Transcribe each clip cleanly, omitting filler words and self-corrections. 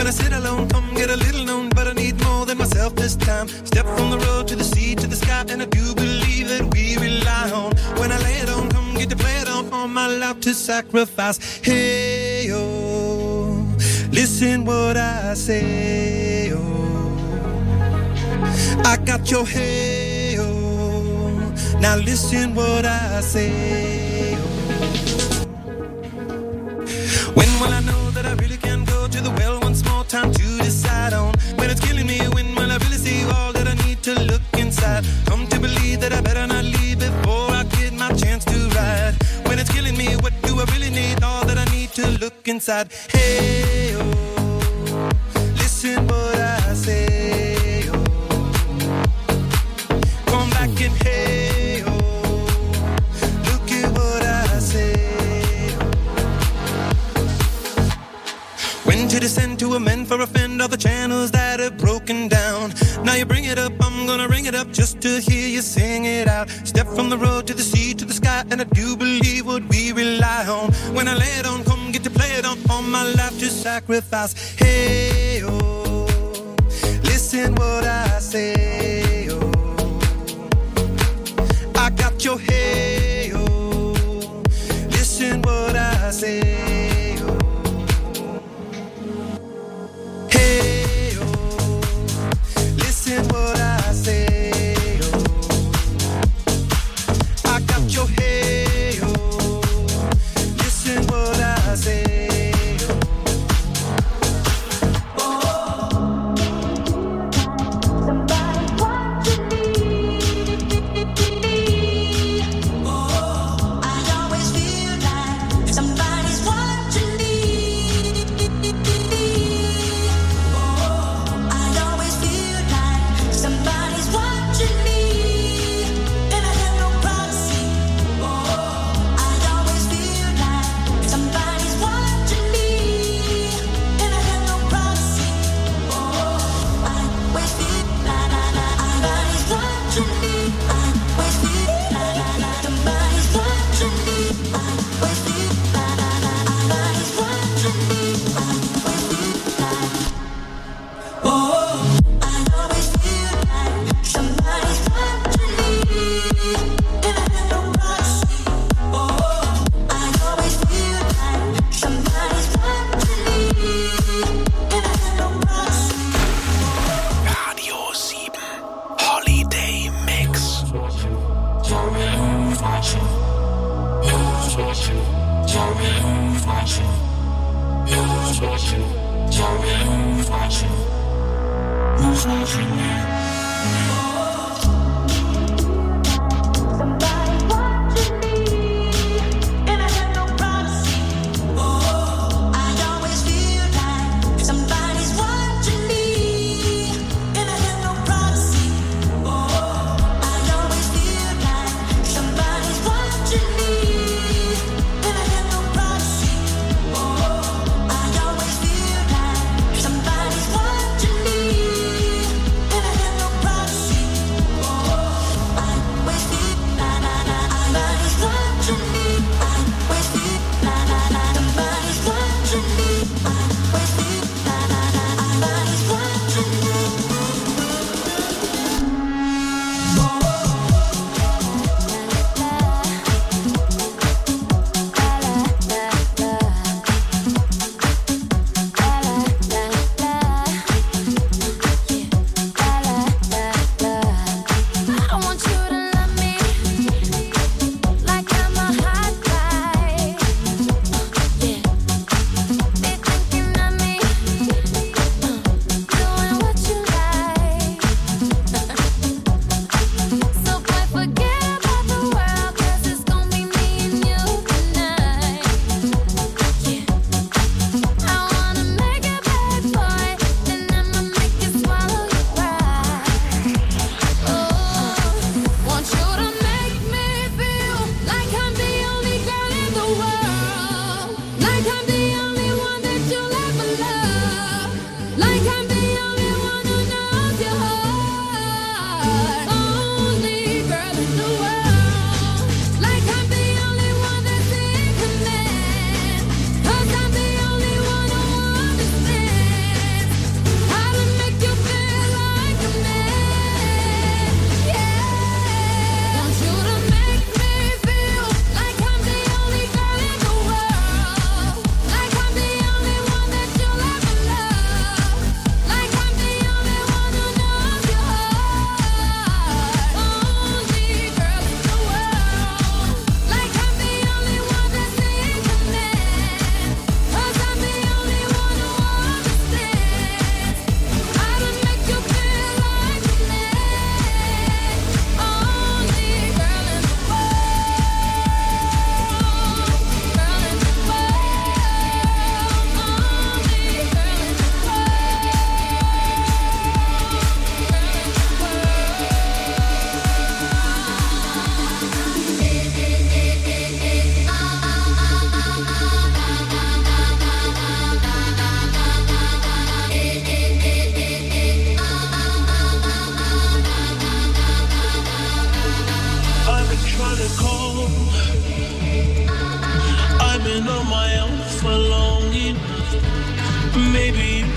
When I sit alone, come get a little known, but I need more than myself this time. Step from the road to the sea, to the sky, and I do believe that we rely on. When I lay it on, come get to play it on my life to sacrifice. Hey, oh, listen what I say, oh. I got your hey, oh, now listen what I say, oh. When will I know that I really can go to the well once more? Time to decide on when it's killing me. When will I really see all that I need to look inside? Come to believe that I better not leave before I get my chance to ride. When it's killing me, what do I really need? All that I need to look inside. Hey, oh, listen what I say, oh. Come back and hey, oh, look at what I say. When to descend to amend for offend all the channels that are broken down. Now you bring it up, I'm gonna ring it up just to hear you sing it out. Step from the road to the sea, to the sky, and I do believe what we rely on. When I lay it on, come get to play it on my life to sacrifice. Hey, oh, listen what I say, oh. I got your hey, oh, listen what I say, oh. Hey, oh, listen what I say, oh. I got your hey, oh, listen what I say, oh. Somebody watching me. Oh, I always feel like somebody's watching me. Oh, I always feel like somebody's watching me, and I have no privacy. Oh, I always feel like somebody's watching me, and I have no privacy. Oh, I always feel like somebody's watching me. I always feel like somebody's watching me. I always feel like somebody's watching me. I always feel like. Oh, I always feel like somebody's watching me, and I have no privacy. Oh, I always feel like somebody's watching me, and I have no privacy. Radio 7 Holiday Mix. Tell me who's watching. Who's watching? Tell me who's watching. Who's watching? Tell me who's watching. Who's watching me? Somebody's watching me, and I have no privacy. Oh, I always feel like somebody's watching me, and I have no privacy. Oh, I always feel like somebody's watching me, and I have no privacy. Oh, I always feel like somebody's watching me, and I have no privacy.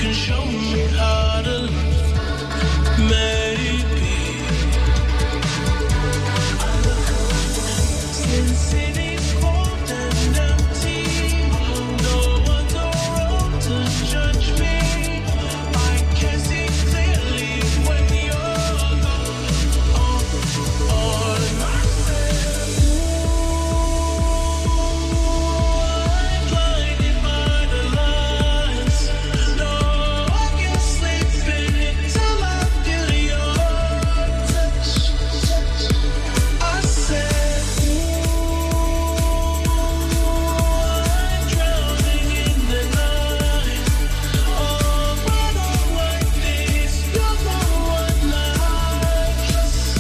can show me how to love. Maybe I look around since city's cold and empty. No one's around to judge me. I can see clearly when you're gone. All myself. I'm blinded by the lights. No, I can't sleep in it till I feel your touch. I said, I'm drowning in the night. Oh, but I'm like this. You're the one like us.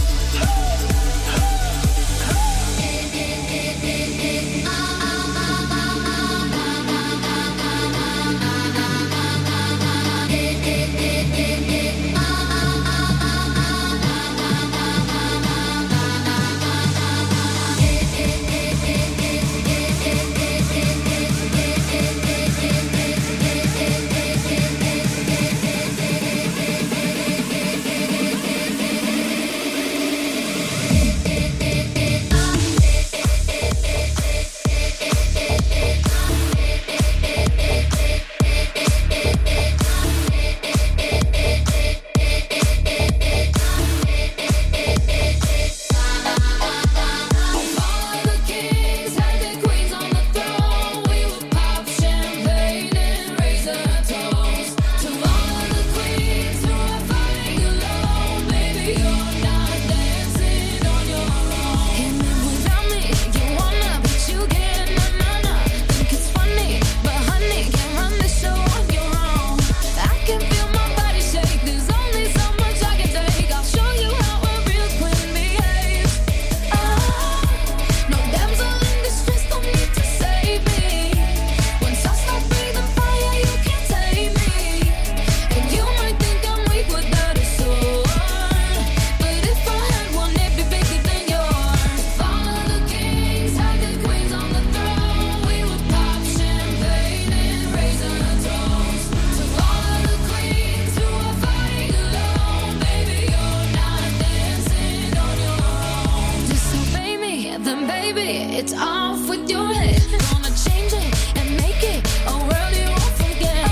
It's off with your head. Gonna change it and make it a world you won't forget.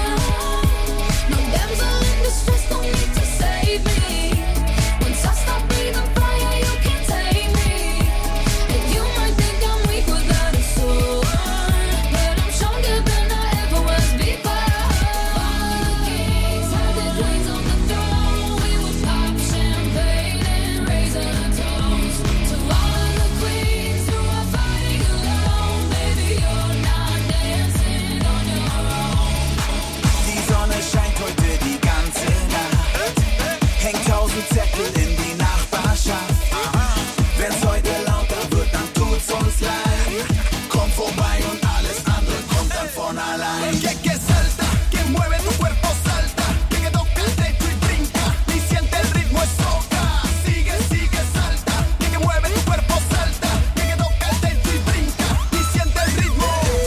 No damsel in distress, don't need to save me. Once I stop breathing fire, you can't take me. And you might think I'm weak without a sword, but I'm stronger than I ever was before. All the kings had their queens on the throne. We would pop champagne and raise a toast to all of the queens who are fighting alone. Baby, you're not dancing on your own. Die Sonne scheint heute die ganze Nacht. Hängt 1000 Zettel in die Nachbarschaft. Wenn's heute lauter wird, dann tut's uns leid. Komm vorbei und alles andere kommt dann von allein. Que salta, que mueve tu cuerpo salta. Que toca el techo y brinca. Y siente el ritmo es soca. Sigue, sigue, salta. Que mueve tu cuerpo salta. Que toca el techo y brinca. Y siente el ritmo.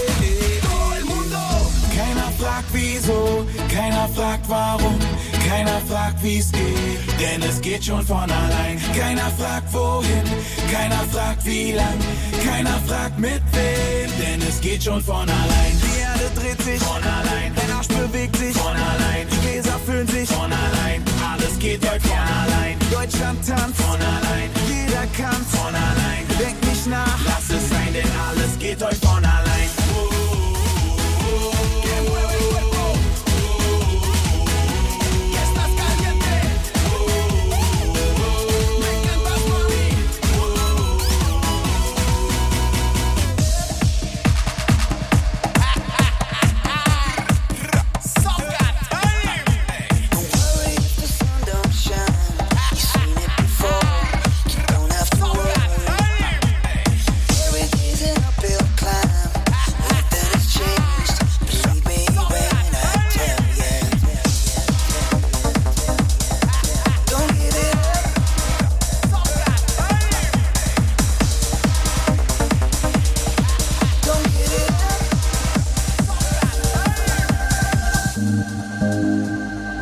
Todo el mundo. Keiner fragt wieso, keiner fragt warum, keiner fragt wie's geht, denn es geht schon von allein. Keiner fragt wohin, keiner fragt wie lang, keiner fragt mit wem, denn es geht schon von allein. Die Erde dreht sich von allein, dein Arsch bewegt sich von allein, die Gläser füllen sich von allein, alles geht heute von allein. Deutschland tanzt von allein, jeder kann's von allein. Denk nicht nach, lass es sein, denn alles geht heute von allein. Que mueve el cuerpo. Que estás caliente. Me encantas, mami. Soca time. Don't worry if the sun don't shine. You've seen it before. You don't have to worry. Every day's an uphill climb.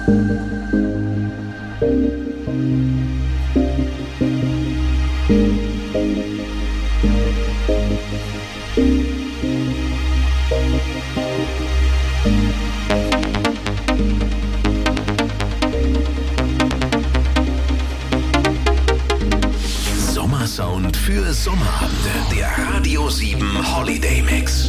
Sommersound für Sommerabende. Der Radio 7 Holiday Mix.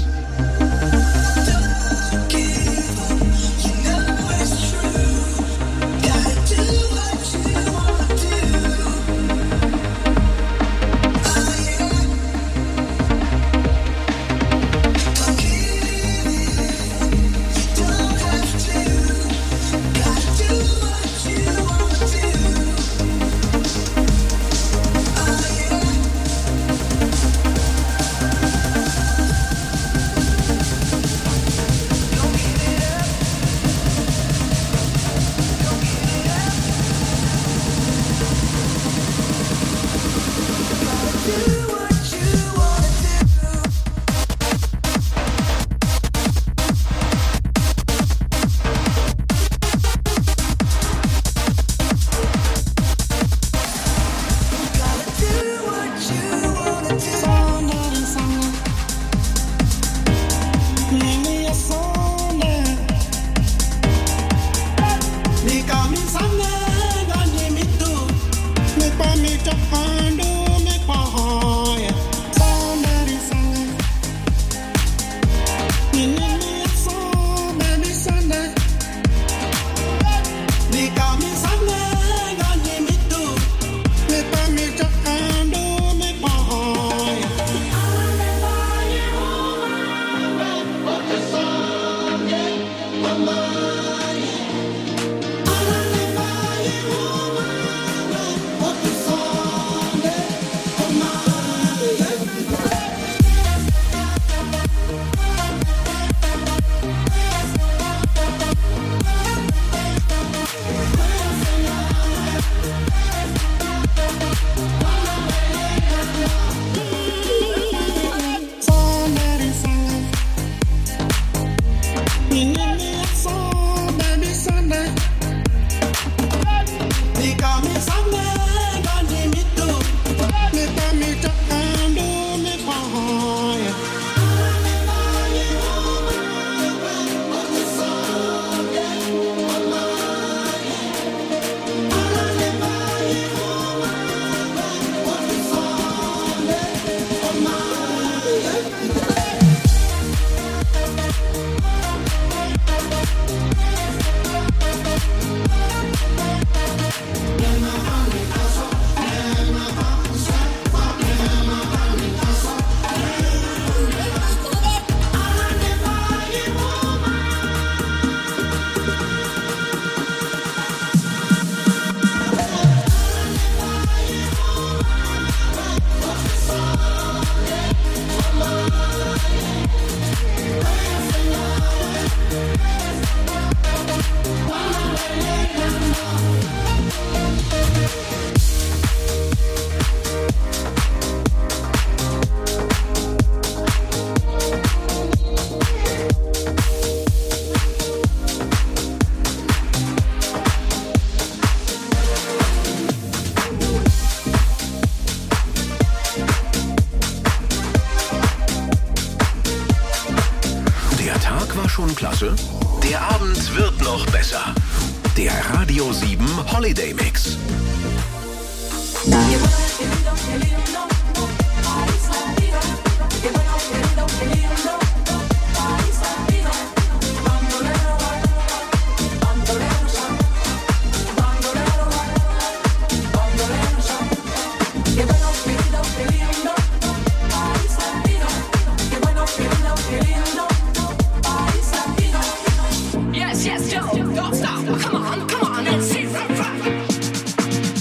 schon klasse? Der Abend wird noch besser. Der Radio 7 Holiday Mix.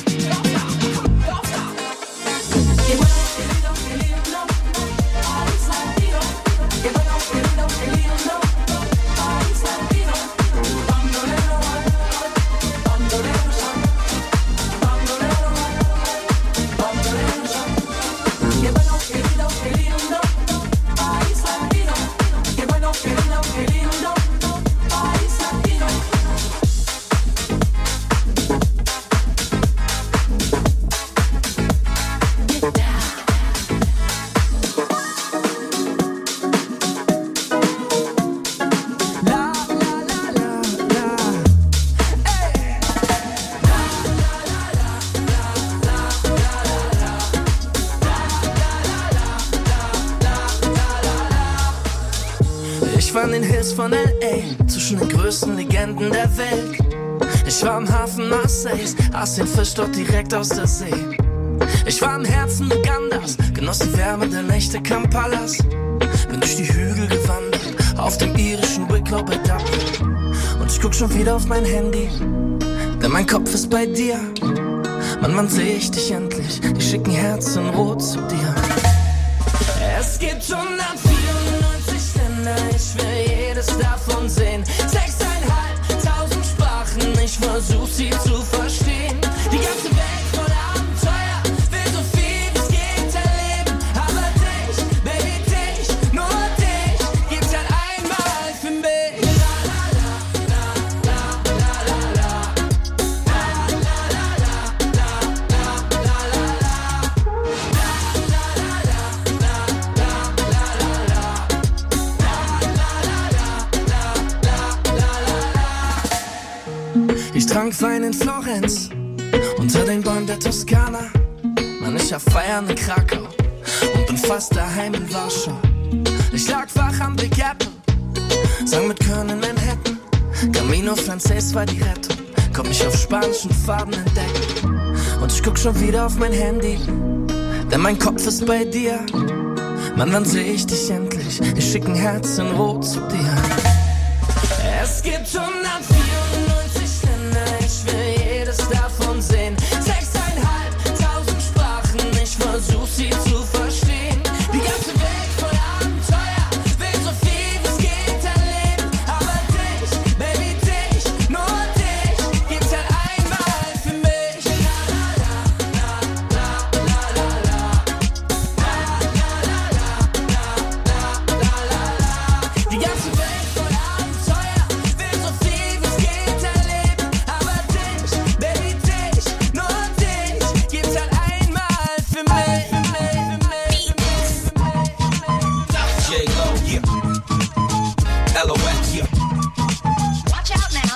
Yes, Highways von L.A. zwischen den größten Legenden der Welt. Ich war im Hafen Marseilles, aß den Fisch dort direkt aus der See. Ich war im Herzen Ugandas, genoss die Wärme der Nächte Kampalas. Bin durch die Hügel gewandert, auf dem irischen Wicklow bei Dublin. Und ich guck schon wieder auf mein Handy, denn mein Kopf ist bei dir. Mann, wann seh ich dich endlich? Ich schick ein Herz in Rot zu dir. Es gibt 194 Länder, ich will jedes davon sehen. 6.500 Sprachen, ich versuch sie zu verstehen. Die ganze Welt voller Abenteuer, will so viel wie es geht erleben. Aber dich, Baby, dich, nur dich, gibt's halt einmal für mich. Ich trank Wein in Florenz, unter den Bäumen der Toskana. Mann, ich hab Feiern in Krakau und bin fast daheim in Warschau. Ich lag wach am Big Apple, sang mit Köln in Manhattan. Camino Frances war die Rettung, komm mich auf spanischen Farben entdecken. Und ich guck schon wieder auf mein Handy, denn mein Kopf ist bei dir. Mann, wann seh ich dich endlich? Ich schick ein Herz in Rot zu dir. Es gibt 194 Länder, ich will jedes davon sehen. 6.500 Sprachen, ich versuch sie zu verstehen. Die ganze Welt voller Abenteuer, will so viel wie es geht erleben. Aber dich, Baby, dich, nur dich, gibt's halt einmal für mich. Die ganze Welt voller Abenteuer, will so viel wie es geht erleben. Aber dich, Baby, dich, nur dich, gibt's halt einmal für mich. J-Lo, yeah. LOX, yeah. Watch out now.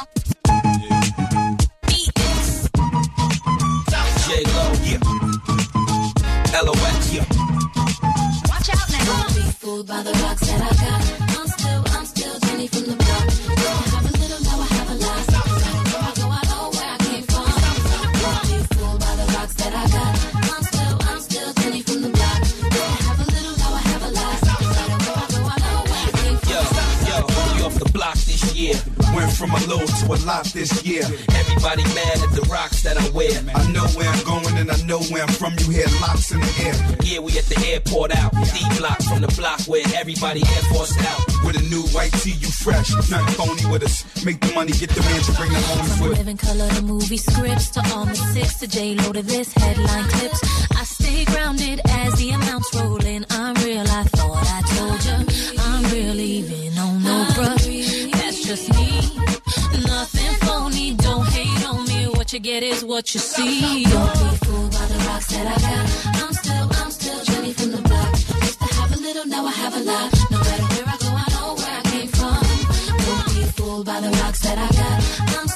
J-Lo, yeah. LOX, yeah. Watch out now. Don't be fooled by the rocks that I got. I'm still Jenny from the block. I have a little, now I have a lot. I know where I came from. Don't be fooled by the rocks that I got. I'm still Jenny from the block. I have a little, now I have a lot. I know where I came from. Yo, we off the block this year. Went from a low to a lot this year. Everybody mad at the rocks that I wear. I know where I'm going and I know where I'm from. You hear locks in the air. Yeah, we at the airport out. D-block from the block where everybody Air Force out. With a new white tee, you fresh. Nothing phony with us. Make the money, get the man to bring the homies From with us. living color to movie scripts to all the six to J-Lo to this headline clips. I stay grounded as the amounts roll in. I'm real, I thought I told you. I'm real even on no bruh. That's just me. Nothing phony, don't hate on me. What you get is what you see. Don't be fooled by the rocks that I got. I'm still Jenny from the block.